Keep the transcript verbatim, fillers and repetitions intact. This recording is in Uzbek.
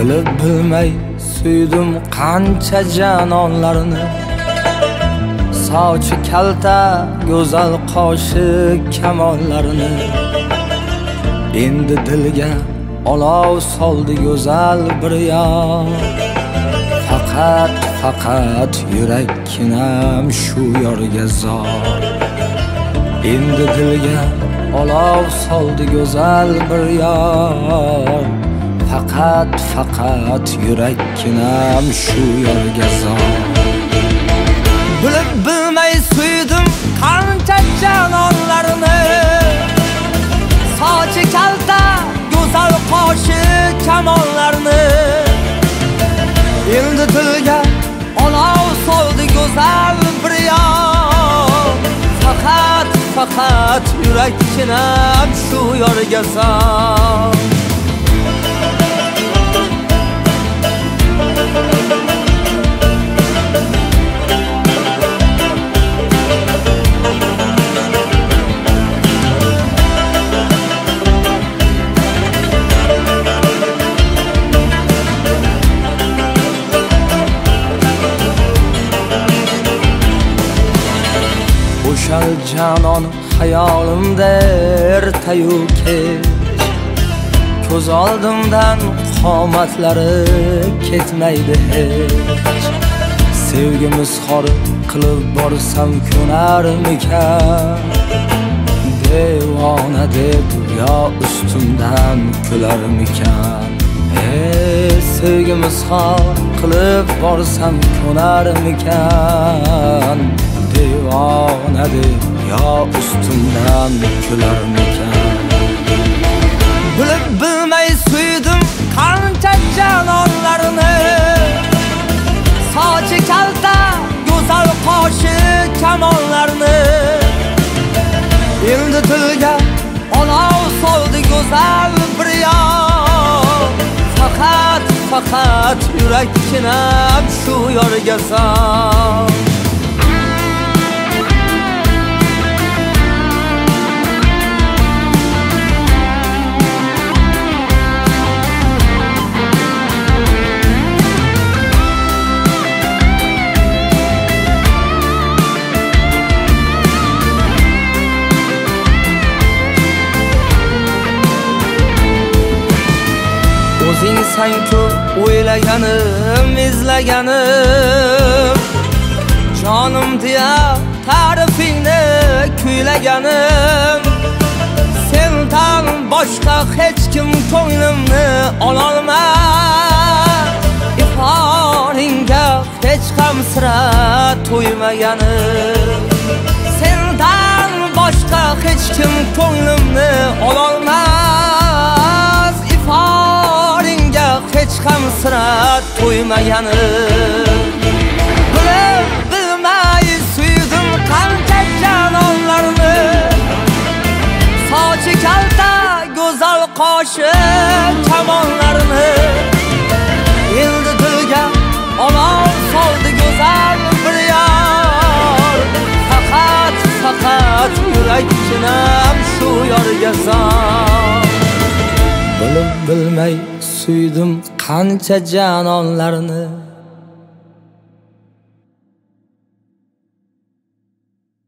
Bilib bilmay suydim qancha janonlarni. Sochi kalta, go'zal qoshi kamonlarini. Endi dilga olov soldi go'zal bir yor. Faqat faqat yurakkinam shu yorga zor. Endi dilga olov soldi go'zal bir yor. Faqat faqat yurakkinam shu yorga zor. Bilib bilmay suydim qancha janonlarni. Sochi kalta, go'zal qoshi kamonlarni. Endi dilga olov soldi go'zal bir yor. Faqat faqat yurakkinam shu yorga zor. O'shal janon hayolimda ertayu kech. Ko'z oldimdan qomatlari ketmaydi hech. Sevgimiz xor qilib borsam ko'narmikan? Devona deb yo ustimdan kularmikan? Ey sevgimiz xor qilib borsam ko'narmikan? Devona deb yo ustimdan kularmikan? Bilib bilmay suydim qancha janonlarni. Sochi kalta, go'zal qoshi kamonlarni. Endi dilga olov soldi go'zal bir yor. Faqat faqat yurakkinam shu yorga zor. O'zing san-ku o'ylaganim, izlaganim. Jonim deya ta'rifingni kuylaganim. Sendan boshqa hech kim ko'nglimni ololmas. Iforingga hech ham sira to'ymaganim. Sendan boshqa hech kim ko'nglimni ololmas. Iforingga hech ham sira to'ymaganim. Bilib bilmay suydim qancha janonlarni. Sochi kalta, go'zal qoshi kamonlarni. Endi dilga olov soldi go'zal bir yor. Faqat faqat yurakkinam shu yorga zor. Bilib bilmay suydim qancha janonlarni.